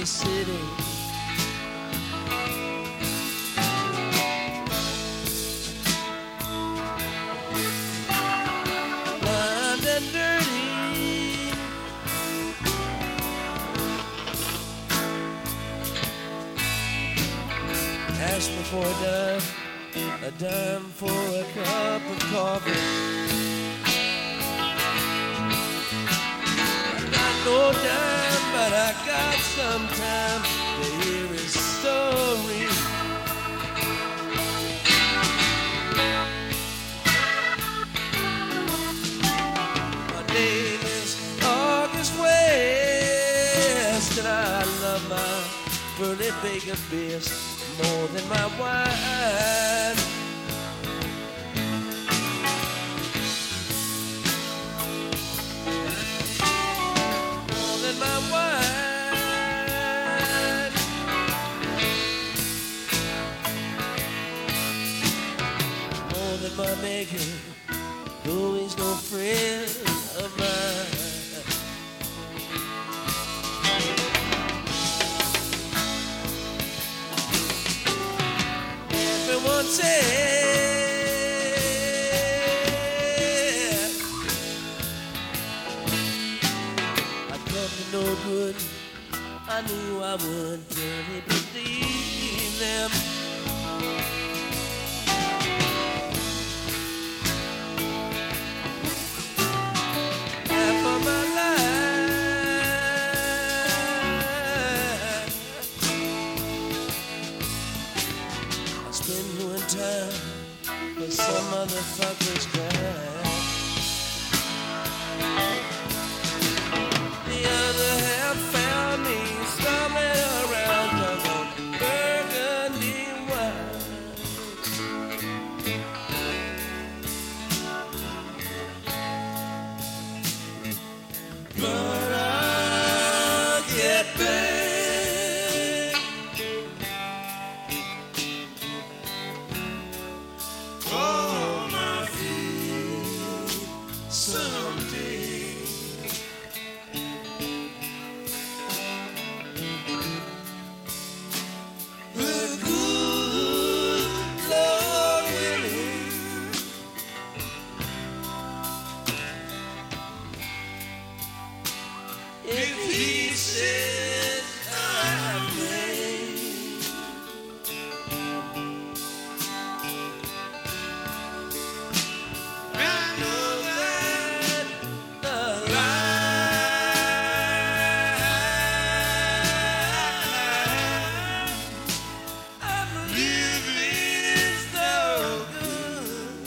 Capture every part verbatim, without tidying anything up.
city. Blind and dirty, ask me for a dime, a dime for a cup of coffee. No dime, but I got some time to hear his story. My name is August West, and I love my Pearly Bacon Best more than my wine. My wine, more than my maker, though he's no friend of mine. Everyone said I'd come to no good. I knew I would really believe them. Half of my life I spend doing time for some motherfucker's crime. The other half found me stumbling around on burgundy wine. But I'll get back on my feet someday. The good Lord willing, if He says I'm made, I know that the life I'm living is no good.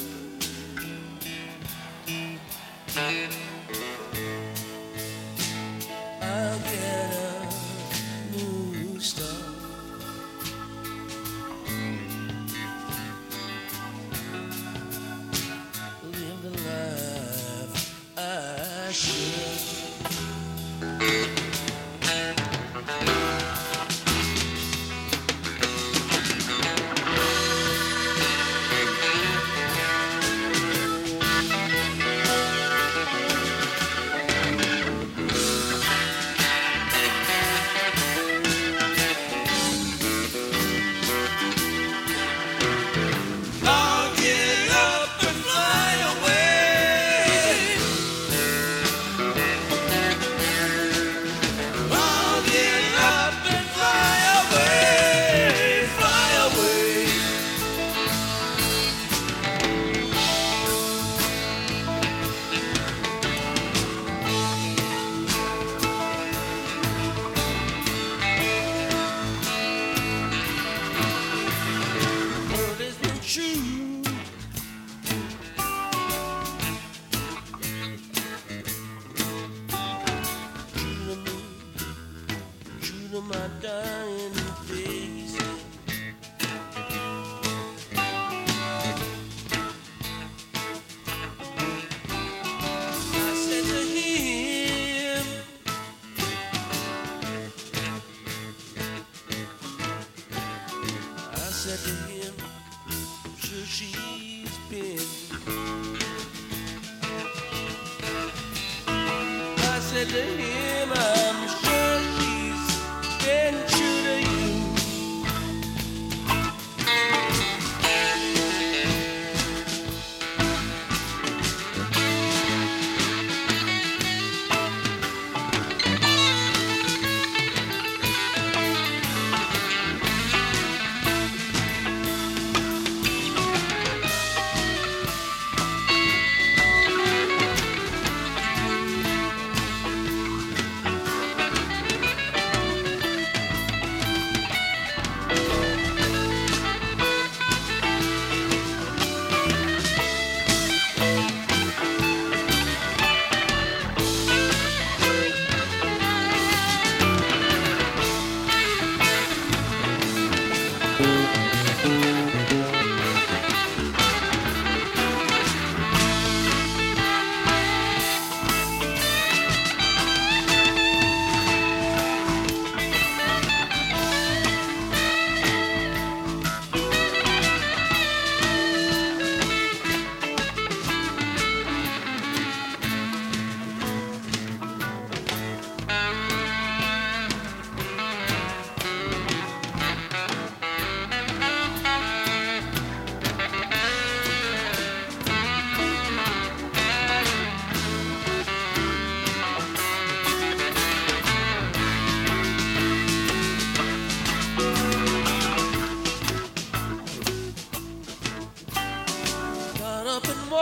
I'll get a new start. Live the life I should. I'll get up and fly away. I'll get up and fly away, fly away. Word has been true. True to me, true to my dying face. I said to him, I said to him, I'm sure she's been. I said to him, I'm sure she's been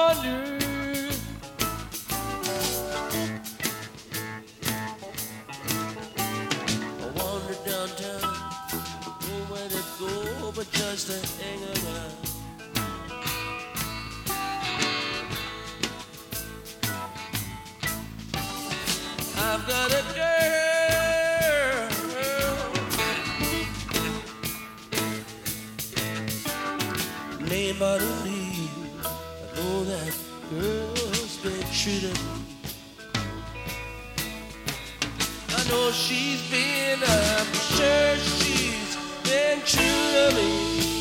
wonder. I wander downtown, nowhere to go but just to hang around. I've got a girl named Adelie. I know that girl's been true to me. I know she's been, I'm sure she's been true to me.